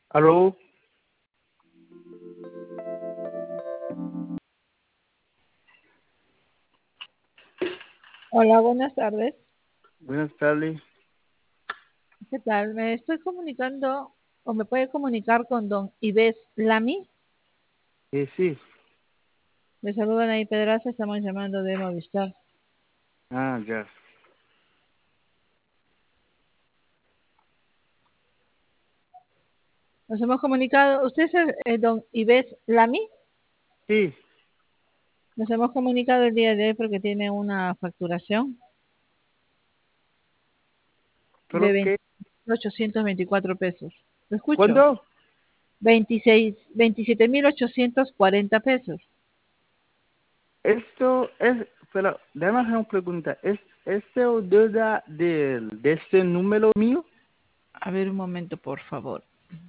Aló, Hola, buenas tardes. buenas tardes. ¿Qué tal? Me estoy comunicando o me puede comunicar con don Ives Lamy. Sí. Le saludan ahí Pedraza, estamos llamando de Movistar. Ah, ya. Nos hemos comunicado, ¿usted es don Ives Lamy? Sí, Nos hemos comunicado el día de hoy porque tiene una facturación de ¿pero qué? 20.824 pesos. ¿Lo escucho? ¿Cuándo? 27.840 pesos. Esto es, pero déjame hacer una pregunta. ¿Es este o deuda de este número mío? A ver, un momento, por favor.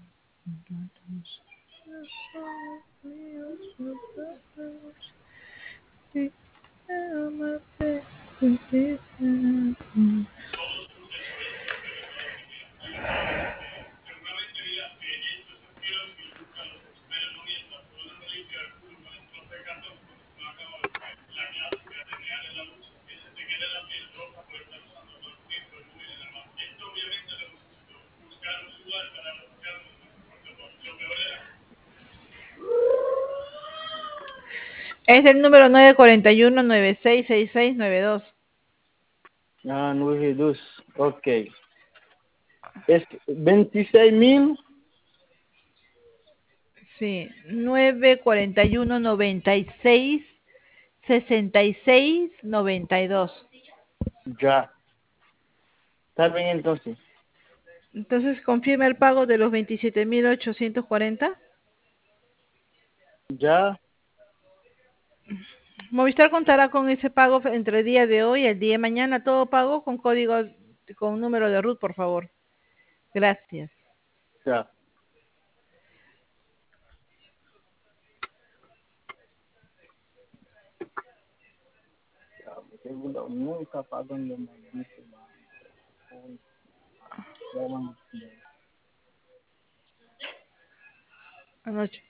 Es el número 941-966692. Ah, 92. Ok. Es 26.000. Sí, 941-966692. Ya. Está bien entonces. Entonces, confirma el pago de los 27.840. Ya. Movistar contará con ese pago entre el día de hoy y el día de mañana. Todo pago con código, con número de RUT, por favor. Gracias. Ya. Ya, porque uno nunca pagan lo maldito. Ya van. Anoche.